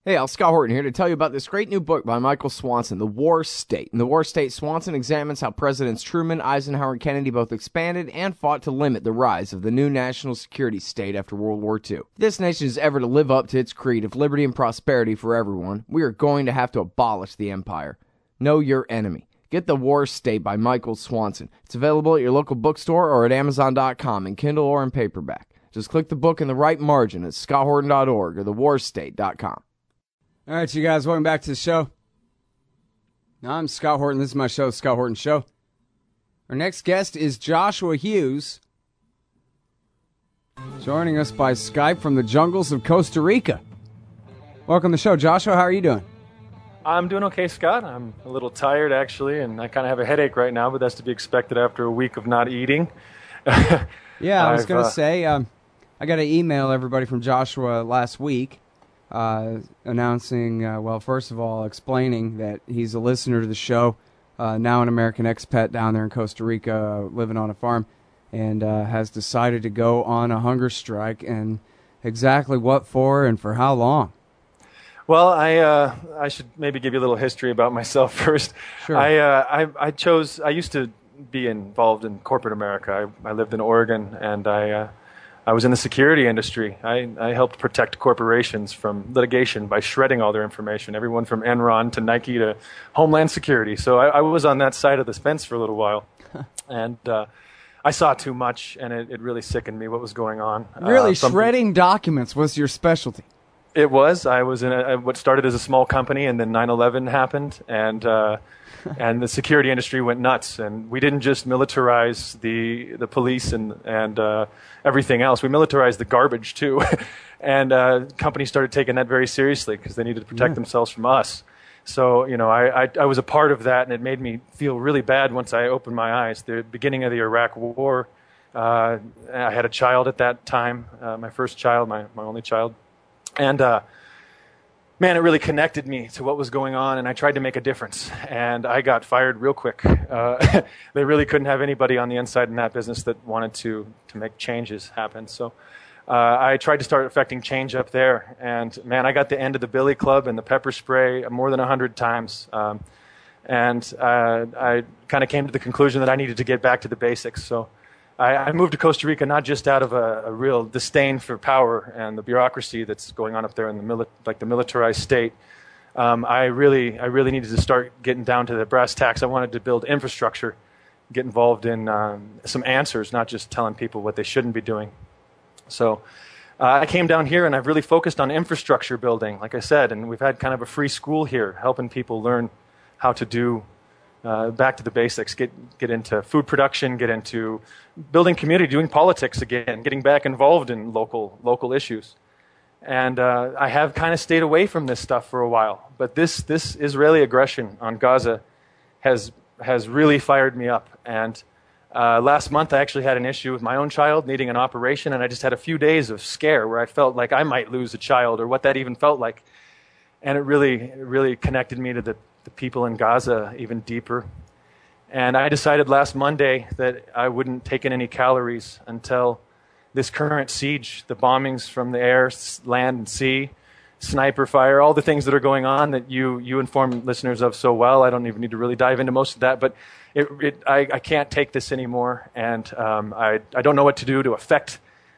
Hey, Al Scott Horton here to tell you about this great new book by Michael Swanson, The War State. In The War State, Swanson examines how Presidents Truman, Eisenhower, and Kennedy both expanded and fought to limit the rise of the new national security state after World War II. If this nation is ever to live up to its creed of liberty and prosperity for everyone, we are going to have to abolish the empire. Know your enemy. Get The War State by Michael Swanson. It's available at your local bookstore or at Amazon.com in Kindle or in paperback. Just click the book in the right margin at scotthorton.org or thewarstate.com. All right, you guys, welcome back to the show. I'm Scott Horton. This is my show, The Scott Horton Show. Our next guest is Joshua Hughes, joining us by Skype from the jungles of Costa Rica. Welcome to the show, Joshua. How are you doing? I'm doing okay, Scott. I'm a little tired, actually, and I kind of have a headache right now, but that's to be expected after a week of not eating. Yeah, I was going to say, I got to email everybody from Joshua last week. Announcing, first of all, explaining that he's a listener to the show, now an American expat down there in Costa Rica, living on a farm, and has decided to go on a hunger strike, and exactly what for and for how long. Well, I should maybe give you a little history about myself first. Sure. I used to be involved in corporate America. I lived in Oregon, and I was in the security industry. I helped protect corporations from litigation by shredding all their information, everyone from Enron to Nike to Homeland Security. So I was on that side of the fence for a little while. And I saw too much, and it really sickened me what was going on. Really, shredding documents was your specialty? It was. I was in what started as a small company, and then 9/11 happened, and the security industry went nuts. And we didn't just militarize the police and everything else. We militarized the garbage too, and companies started taking that very seriously because they needed to protect themselves from us. So I was a part of that, and it made me feel really bad once I opened my eyes. The beginning of the Iraq War, I had a child at that time, my first child, my only child. And, man, it really connected me to what was going on, and I tried to make a difference. And I got fired real quick. They really couldn't have anybody on the inside in that business that wanted to make changes happen. So I tried to start affecting change up there. And, man, I got the end of the billy club and the pepper spray more than 100 times. And I kind of came to the conclusion that I needed to get back to the basics. So I moved to Costa Rica not just out of a real disdain for power and the bureaucracy that's going on up there in the militarized state. I really needed to start getting down to the brass tacks. I wanted to build infrastructure, get involved in some answers, not just telling people what they shouldn't be doing. So I came down here, and I've really focused on infrastructure building, like I said, and we've had kind of a free school here, helping people learn how to do back to the basics, get into food production, get into building community, doing politics again, getting back involved in local issues. And I have kind of stayed away from this stuff for a while. But this Israeli aggression on Gaza has really fired me up. And last month I actually had an issue with my own child needing an operation, and I just had a few days of scare where I felt like I might lose a child, or what that even felt like. And it really connected me to the people in Gaza even deeper. And I decided last Monday that I wouldn't take in any calories until this current siege, the bombings from the air, land, and sea, sniper fire, all the things that are going on that you inform listeners of so well. I don't even need to really dive into most of that, but I can't take this anymore, and I don't know what to do to affect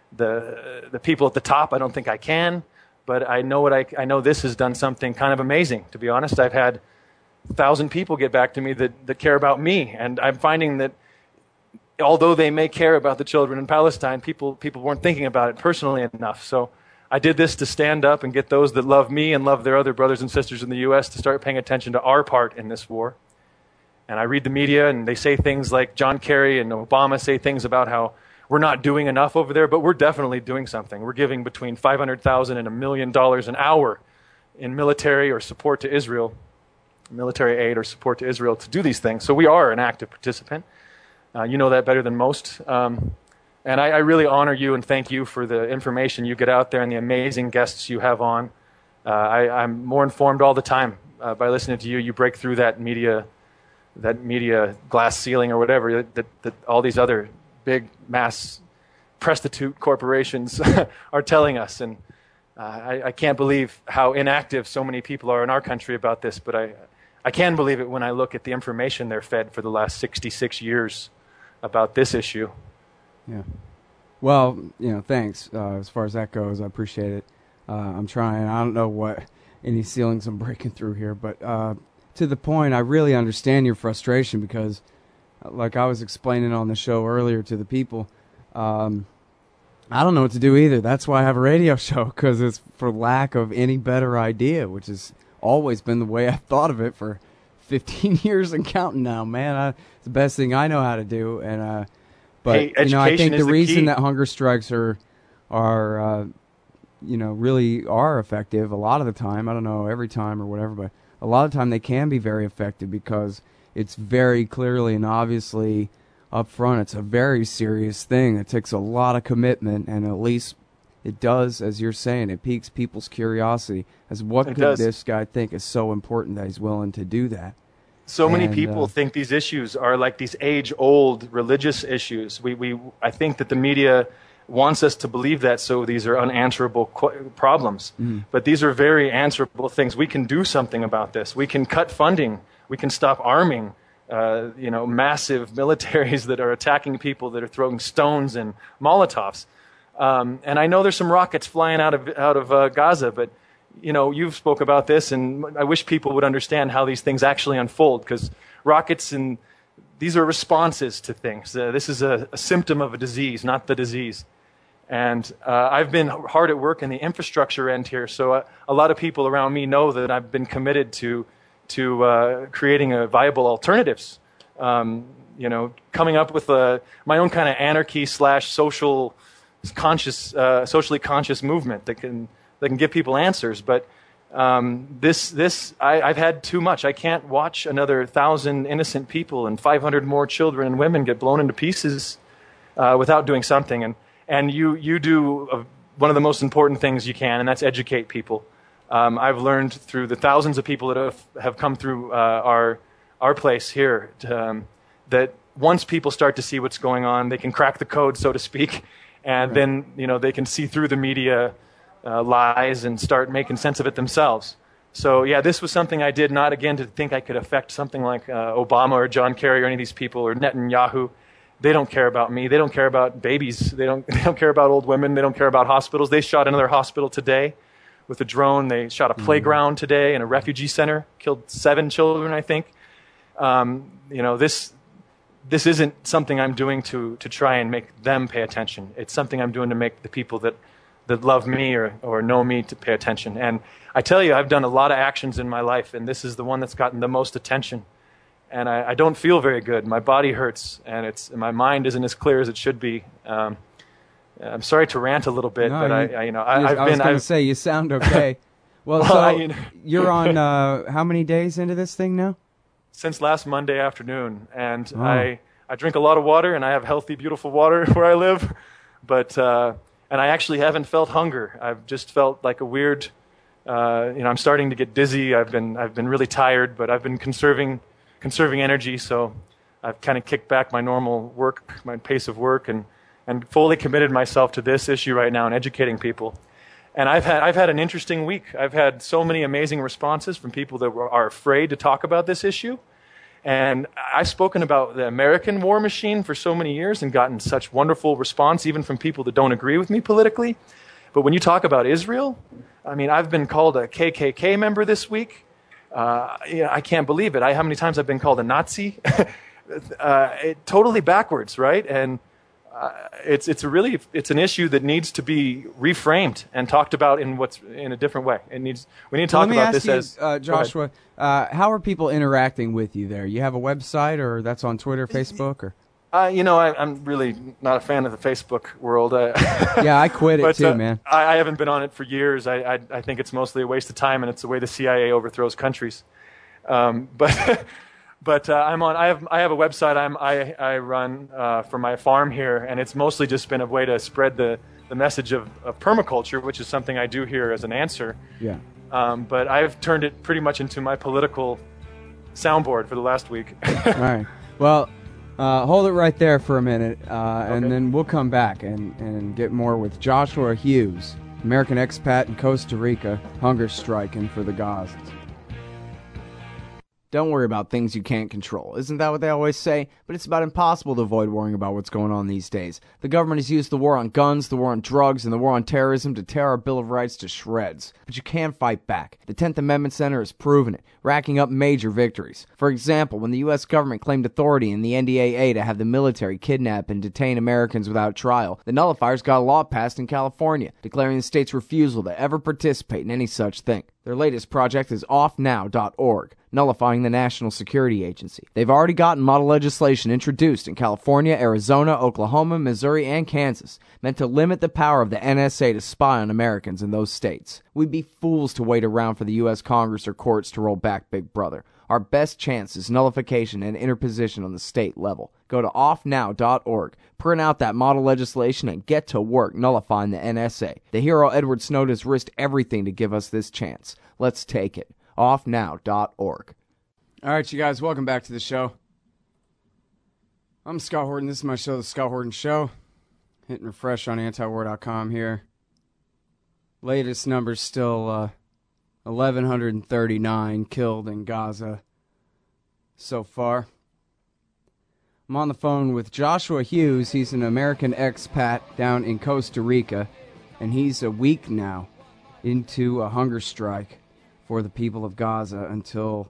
the people at the top. I don't think I can, but I know this has done something kind of amazing. To be honest, I've had 1,000 people get back to me that care about me, and I'm finding that although they may care about the children in Palestine, people weren't thinking about it personally enough. So I did this to stand up and get those that love me and love their other brothers and sisters in the U.S. to start paying attention to our part in this war. And I read the media, and they say things like John Kerry and Obama say things about how we're not doing enough over there, but we're definitely doing something. We're giving between $500,000 and $1 million an hour in military or support to Israel, military aid or support to Israel to do these things. So we are an active participant. You know that better than most. And I really honor you and thank you for the information you get out there and the amazing guests you have on. I'm more informed all the time by listening to you. You break through that media glass ceiling or whatever that all these other big mass prostitute corporations are telling us. And I can't believe how inactive so many people are in our country about this, but I can believe it when I look at the information they're fed for the last 66 years about this issue. Yeah. Well, thanks. As far as that goes, I appreciate it. I'm trying. I don't know what any ceilings I'm breaking through here, but to the point, I really understand your frustration because, like I was explaining on the show earlier to the people, I don't know what to do either. That's why I have a radio show, because it's for lack of any better idea, which has always been the way I've thought of it for 15 years and counting now, man. It's the best thing I know how to do. And but hey, I think the reason key. that hunger strikes are really are effective a lot of the time. I don't know every time or whatever, but a lot of the time they can be very effective because it's very clearly and obviously up front, it's a very serious thing. It takes a lot of commitment, and at least it does, as you're saying, it piques people's curiosity as what could this guy think is so important that he's willing to do that. So many people think these issues are like these age-old religious issues. I think that the media wants us to believe that, so these are unanswerable problems. But these are very answerable things. We can do something about this. We can cut funding. We can stop arming massive militaries that are attacking people, that are throwing stones and Molotovs. And I know there's some rockets flying out of Gaza, but you've spoke about this, and I wish people would understand how these things actually unfold, because rockets and these are responses to things. This is a symptom of a disease, not the disease. And I've been hard at work in the infrastructure end here, so a lot of people around me know that I've been committed to creating a viable alternatives. Coming up with my own kind of anarchy / socially conscious movement that can give people answers. But I've had too much. I can't watch another 1,000 innocent people and 500 more children and women get blown into pieces without doing something. And you do one of the most important things you can, and that's educate people. I've learned through the thousands of people that have come through our place here that once people start to see what's going on, they can crack the code, so to speak, and then they can see through the media lies and start making sense of it themselves. So yeah, this was something I did not again to think I could affect something like Obama or John Kerry or any of these people or Netanyahu. They don't care about me. They don't care about babies. They don't care about old women. They don't care about hospitals. They shot another hospital today with a drone. They shot a playground today and a refugee center, killed 7 children, I think. This isn't something I'm doing to try and make them pay attention. It's something I'm doing to make the people that love me or know me to pay attention. And I tell you, I've done a lot of actions in my life, and this is the one that's gotten the most attention. And I don't feel very good. My body hurts, and my mind isn't as clear as it should be. I'm sorry to rant a little bit, but I was going to say, you sound okay. Well, you're on how many days into this thing now? Since last Monday afternoon, and I drink a lot of water, and I have healthy, beautiful water where I live, but and I actually haven't felt hunger. I've just felt like a weird, I'm starting to get dizzy. I've been really tired, but I've been conserving energy, so I've kind of kicked back my normal work, my pace of work, and fully committed myself to this issue right now and educating people. And I've had an interesting week. I've had so many amazing responses from people that are afraid to talk about this issue. And I've spoken about the American war machine for so many years and gotten such wonderful response, even from people that don't agree with me politically. But when you talk about Israel, I've been called a KKK member this week. I can't believe it. How many times I've been called a Nazi? Totally backwards, right? And it's an issue that needs to be reframed and talked about in a different way. We need to talk about this as Joshua. How are people interacting with you there? You have a website, or that's on Twitter, Facebook, or? I'm really not a fan of the Facebook world. Yeah, I quit it too, man. I haven't been on it for years. I think it's mostly a waste of time, and it's the way the CIA overthrows countries. But I'm on. I have a website I run for my farm here, and it's mostly just been a way to spread the message of permaculture, which is something I do here as an answer. Yeah. But I've turned it pretty much into my political soundboard for the last week. All right. Well, hold it right there for a minute, and then we'll come back and get more with Joshua Hughes American expat in Costa Rica, hunger striking for the Gazans. Don't worry about things you can't control. Isn't that what they always say? But it's about impossible to avoid worrying about what's going on these days. The government has used the war on guns, the war on drugs, and the war on terrorism to tear our Bill of Rights to shreds. But you can fight back. The 10th Amendment Center has proven it, racking up major victories. For example, when the U.S. government claimed authority in the NDAA to have the military kidnap and detain Americans without trial, the nullifiers got a law passed in California, declaring the state's refusal to ever participate in any such thing. Their latest project is offnow.org, nullifying the National Security Agency. They've already gotten model legislation introduced in California, Arizona, Oklahoma, Missouri, and Kansas, meant to limit the power of the NSA to spy on Americans in those states. We'd be fools to wait around for the U.S. Congress or courts to roll back Big Brother. Our best chance is nullification and interposition on the state level. Go to offnow.org, print out that model legislation, and get to work nullifying the NSA. The hero Edward Snowden has risked everything to give us this chance. Let's take it. offnow.org. All right, you guys, welcome back to the show. I'm Scott Horton. This is my show, The Scott Horton Show. Hitting refresh on antiwar.com here. Latest number's still 1,139 killed in Gaza so far. I'm on the phone with Joshua Hughes. He's an American expat down in Costa Rica, and he's a week now into a hunger strike for the people of Gaza until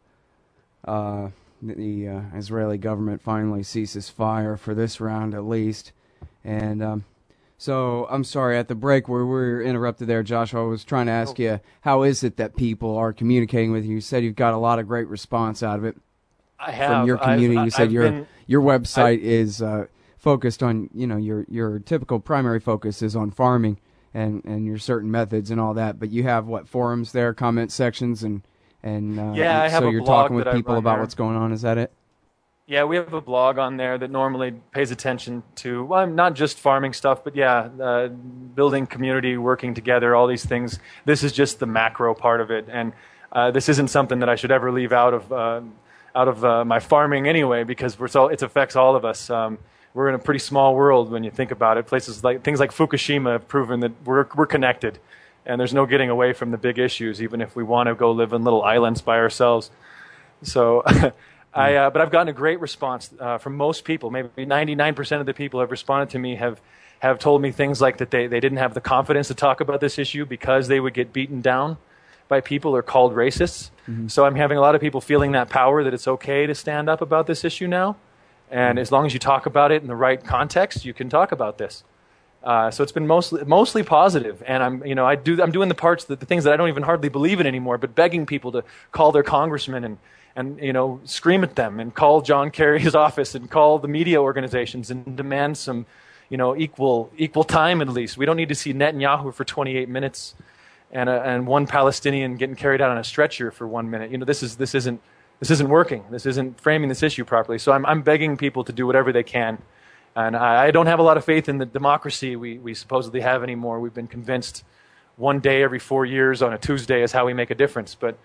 the Israeli government finally ceases fire for this round at least. And so I'm sorry, at the break where we were interrupted there, Joshua, I was trying to ask you, how is it that people are communicating with you? You said you've got a lot of great response out of it. I have. From your community. You said your website is focused on, your typical primary focus is on farming and your certain methods and all that. But you have, forums there, comment sections, and I have so a you're blog talking with that I people run about there. what's going on. Is that it? Yeah, we have a blog on there that normally pays attention to, not just farming stuff, but building community, working together, all these things. This is just the macro part of it, and this isn't something that I should ever leave out of my farming anyway, because it affects all of us. We're in a pretty small world when you think about it. Things like Fukushima have proven that we're connected, and there's no getting away from the big issues, even if we want to go live in little islands by ourselves. So. But I've gotten a great response from most people. Maybe 99% of the people who have responded to me have told me things like that they didn't have the confidence to talk about this issue because they would get beaten down by people or called racists. Mm-hmm. So I'm having a lot of people feeling that power, that it's okay to stand up about this issue now. And as long as you talk about it in the right context, you can talk about this. So it's been mostly positive, and I'm doing the things that I don't even hardly believe in anymore, but begging people to call their congressmen and scream at them and call John Kerry's office and call the media organizations and demand some, equal time at least. We don't need to see Netanyahu for 28 minutes and one Palestinian getting carried out on a stretcher for 1 minute. This isn't working. This isn't framing this issue properly. So I'm begging people to do whatever they can. And I don't have a lot of faith in the democracy we supposedly have anymore. We've been convinced one day every 4 years on a Tuesday is how we make a difference. But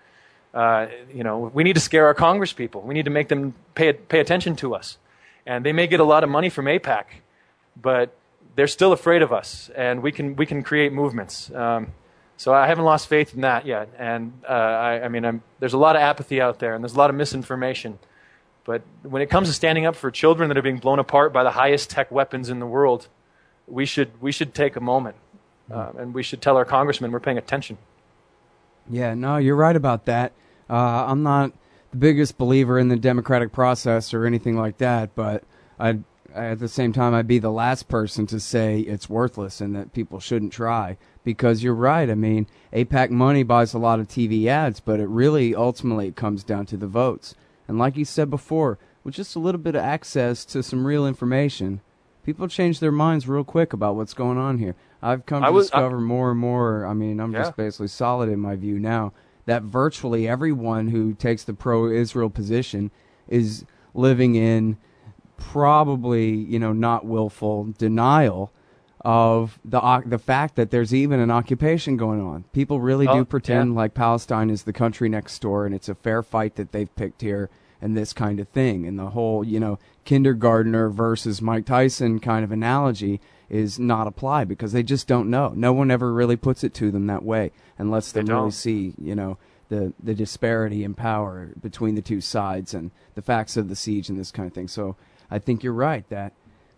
we need to scare our Congress people. We need to make them pay attention to us. And they may get a lot of money from AIPAC, but they're still afraid of us, and we can create movements. So I haven't lost faith in that yet. And there's a lot of apathy out there, and there's a lot of misinformation. But when it comes to standing up for children that are being blown apart by the highest tech weapons in the world, we should take a moment, and we should tell our congressmen we're paying attention. Yeah, no, you're right about that. I'm not the biggest believer in the democratic process or anything like that, but at the same time, I'd be the last person to say it's worthless and that people shouldn't try, because you're right. I mean, AIPAC money buys a lot of TV ads, but it really ultimately comes down to the votes. And like you said before, with just a little bit of access to some real information, people change their minds real quick about what's going on here. I've come to discover more and more. I'm just basically solid in my view now that virtually everyone who takes the pro-Israel position is living in probably, not willful denial of the fact that there's even an occupation going on. People really do pretend like Palestine is the country next door and it's a fair fight that they've picked here, and this kind of thing. And the whole, kindergartner versus Mike Tyson kind of analogy is not applied because they just don't know. No one ever really puts it to them that way and lets them really see, the disparity in power between the two sides and the facts of the siege and this kind of thing. So I think you're right that,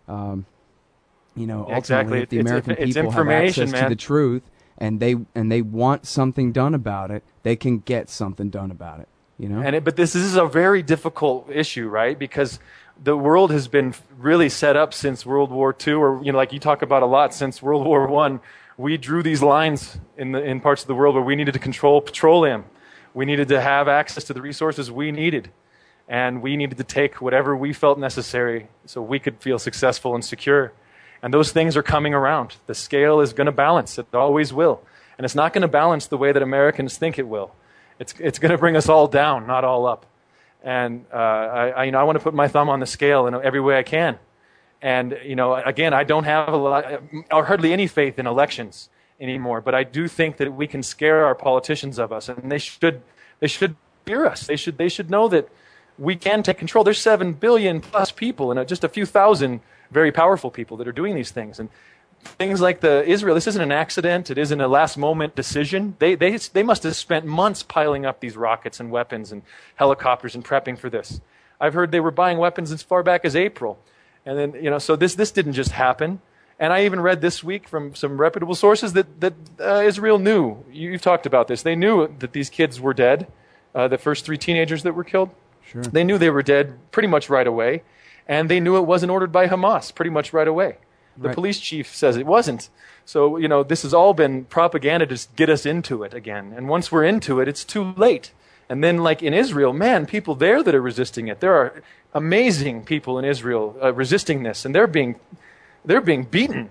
ultimately, exactly. if the American people have access to the truth and they want something done about it, they can get something done about it. But this is a very difficult issue, right? Because the world has been really set up since World War II, or like you talk about a lot, since World War I. We drew these lines in parts of the world where we needed to control petroleum. We needed to have access to the resources we needed, and we needed to take whatever we felt necessary so we could feel successful and secure. And those things are coming around. The scale is going to balance. It always will. And it's not going to balance the way that Americans think it will. It's going to bring us all down, not all up. And I want to put my thumb on the scale in every way I can. And again, I don't have or hardly any faith in elections anymore. But I do think that we can scare our politicians of us, and they should fear us. They should know that we can take control. There's 7 billion plus people, and just a few thousand very powerful people that are doing these things. And things like Israel, this isn't an accident. It isn't a last-moment decision. They must have spent months piling up these rockets and weapons and helicopters and prepping for this. I've heard they were buying weapons as far back as April. And then, so this didn't just happen. And I even read this week from some reputable sources that Israel knew. You've talked about this. They knew that these kids were dead, the first 3 teenagers that were killed. Sure. They knew they were dead pretty much right away. And they knew it wasn't ordered by Hamas pretty much right away. The police chief says it wasn't. So, this has all been propaganda to get us into it again. And once we're into it, it's too late. And then, like in Israel, people there that are resisting it. There are amazing people in Israel resisting this, and they're being beaten.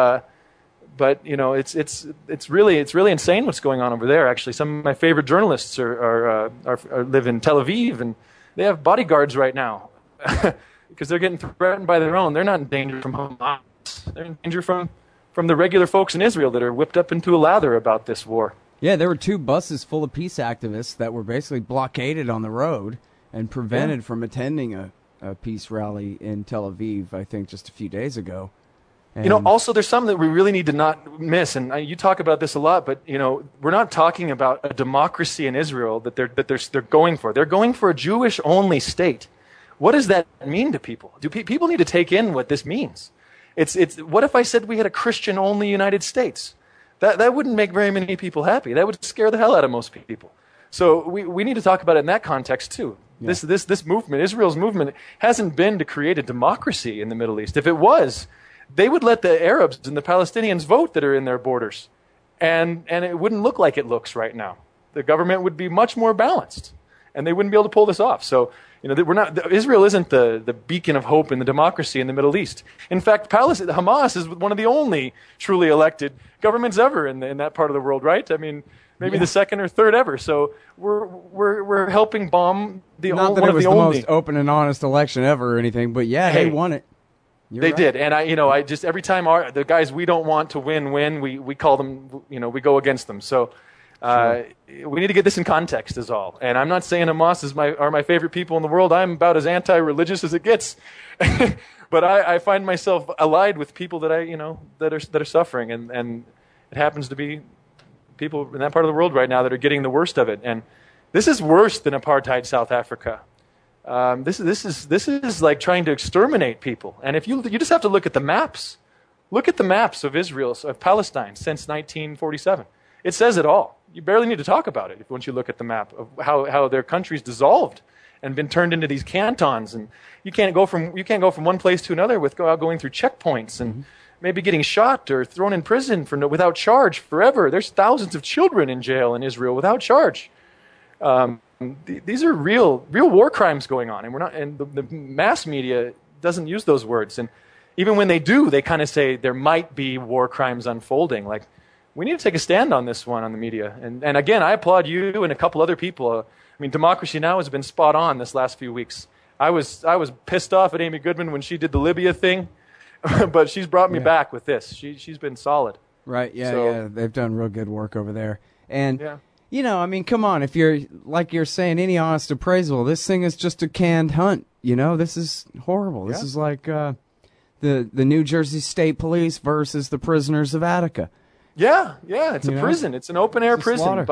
But it's really insane what's going on over there. Actually, some of my favorite journalists live in Tel Aviv, and they have bodyguards right now because they're getting threatened by their own. They're not in danger from Hamas. They're in danger from the regular folks in Israel that are whipped up into a lather about this war. Yeah, there were 2 buses full of peace activists that were basically blockaded on the road and prevented from attending a peace rally in Tel Aviv, I think, just a few days ago. And also there's something that we really need to not miss, and you talk about this a lot, but we're not talking about a democracy in Israel that they're going for. They're going for a Jewish-only state. What does that mean to people? Do people need to take in what this means? It's what if I said we had a Christian-only United States? That wouldn't make very many people happy. That would scare the hell out of most people. So we need to talk about it in that context too. Yeah. This movement, Israel's movement, hasn't been to create a democracy in the Middle East. If it was, they would let the Arabs and the Palestinians vote that are in their borders. And it wouldn't look like it looks right now. The government would be much more balanced, and they wouldn't be able to pull this off. So, Israel isn't the beacon of hope in the democracy in the Middle East. In fact, Hamas is one of the only truly elected governments ever in that part of the world, right? I mean, maybe the second or third ever. So we're helping bomb Not that one it was of the the only. most open and honest election ever or anything, but they won it. They did, and I just every time the guys we don't want to win, we call them, we go against them. So we need to get this in context, is all. And I'm not saying Hamas are my favorite people in the world. I'm about as anti-religious as it gets, but I find myself allied with people that that are suffering, and it happens to be people in that part of the world right now that are getting the worst of it. And this is worse than apartheid South Africa. This is like trying to exterminate people. And if you just have to look at the maps. Look at the maps of Israel, of Palestine since 1947. It says it all. You barely need to talk about it once you look at the map of how their country's dissolved and been turned into these cantons. And you can't go from one place to another without going through checkpoints and maybe getting shot or thrown in prison without charge forever. There's thousands of children in jail in Israel without charge. These are real war crimes going on, and the mass media doesn't use those words. And even when they do, they kind of say there might be war crimes unfolding. Like, we need to take a stand on this one on the media. And again, I applaud you and a couple other people. Democracy Now! Has been spot on this last few weeks. I was pissed off at Amy Goodman when she did the Libya thing, but she's brought me back with this. She's been solid. Right, yeah. They've done real good work over there. And You know, I mean, come on. If you're, like you're saying, any honest appraisal, this thing is just a canned hunt. You know, this is horrible. This is like the New Jersey State Police versus the prisoners of Attica. Yeah, it's a prison. It's an open-air prison.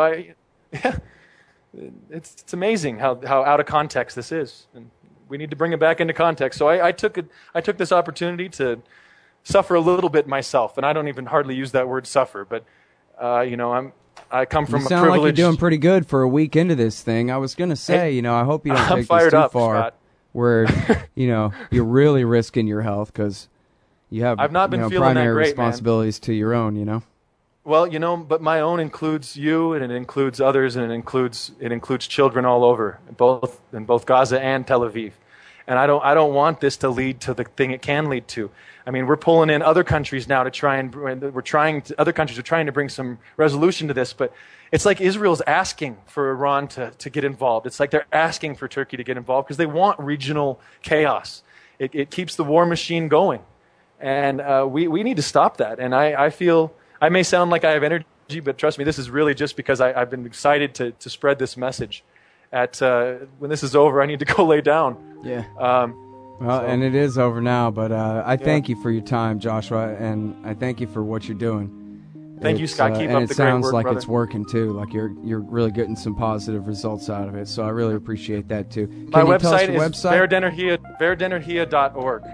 It's amazing how out of context this is. And we need to bring it back into context. So I took this opportunity to suffer a little bit myself. And I don't even hardly use that word suffer. But, I come from a privileged... You sound like you're doing pretty good for a week into this thing. I was going to say, I hope you don't take this too far, Scott. Where, you're really risking your health because you have I've not been feeling primary that great, responsibilities to your own, Well, but my own includes you, and it includes others, and it includes children all over, in both Gaza and Tel Aviv. And I don't want this to lead to the thing it can lead to. I mean, we're pulling in other countries now other countries are trying to bring some resolution to this, but it's like Israel's asking for Iran to get involved. It's like they're asking for Turkey to get involved because they want regional chaos. It keeps the war machine going. And we need to stop that. And I feel, I may sound like I have energy, but trust me, this is really just because I've been excited to spread this message. When this is over, I need to go lay down. Yeah. And it is over now, but I thank you for your time, Joshua, and I thank you for what you're doing. Thank you, Scott. Keep up the great work, and it sounds like brother. it's working, too. Like you're really getting some positive results out of it, so I really appreciate that, too. My website is verdenergia.org.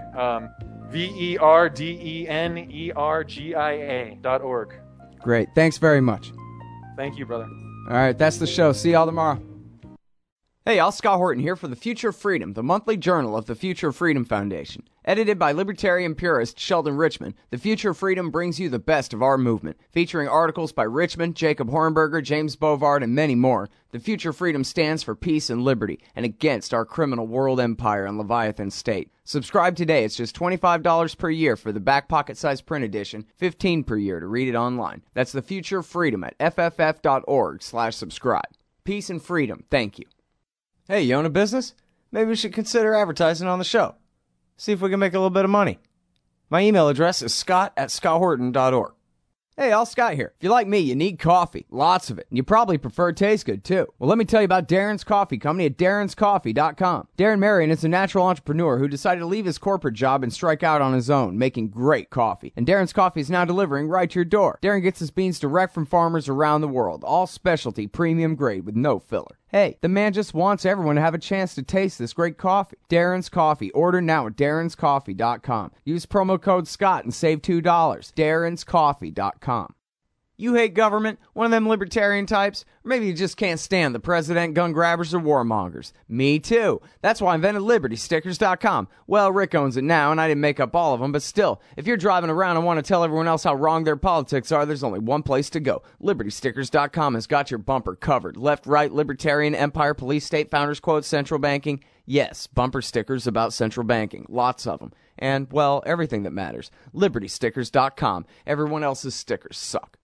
verdenergia.org. Great. Thanks very much. Thank you, brother. All right, that's the show. See y'all tomorrow. Hey, y'all, Scott Horton here for The Future of Freedom, the monthly journal of the Future of Freedom Foundation. Edited by libertarian purist Sheldon Richman, The Future of Freedom brings you the best of our movement, featuring articles by Richman, Jacob Hornberger, James Bovard, and many more. The Future of Freedom stands for peace and liberty, and against our criminal world empire and Leviathan state. Subscribe today. It's just $25 per year for the back pocket size print edition, $15 per year to read it online. That's The Future of Freedom at fff.org/subscribe. Peace and freedom. Thank you. Hey, you own a business? Maybe we should consider advertising on the show. See if we can make a little bit of money. My email address is scott@scotthorton.org. Hey, all, Scott here. If you're like me, you need coffee. Lots of it. And you probably prefer it tastes good, too. Well, let me tell you about Darren's Coffee Company at darrenscoffee.com. Darren Marion is a natural entrepreneur who decided to leave his corporate job and strike out on his own, making great coffee. And Darren's Coffee is now delivering right to your door. Darren gets his beans direct from farmers around the world. All specialty, premium grade with no filler. Hey, the man just wants everyone to have a chance to taste this great coffee. Darren's Coffee. Order now at darrenscoffee.com. Use promo code SCOTT and save $2. darrenscoffee.com. You hate government? One of them libertarian types? Or maybe you just can't stand the president, gun grabbers, or warmongers. Me too. That's why I invented LibertyStickers.com. Well, Rick owns it now, and I didn't make up all of them, but still, if you're driving around and want to tell everyone else how wrong their politics are, there's only one place to go. LibertyStickers.com has got your bumper covered. Left, right, libertarian, empire, police, state, founders, quote, central banking. Yes, bumper stickers about central banking. Lots of them. And, well, everything that matters. LibertyStickers.com. Everyone else's stickers suck.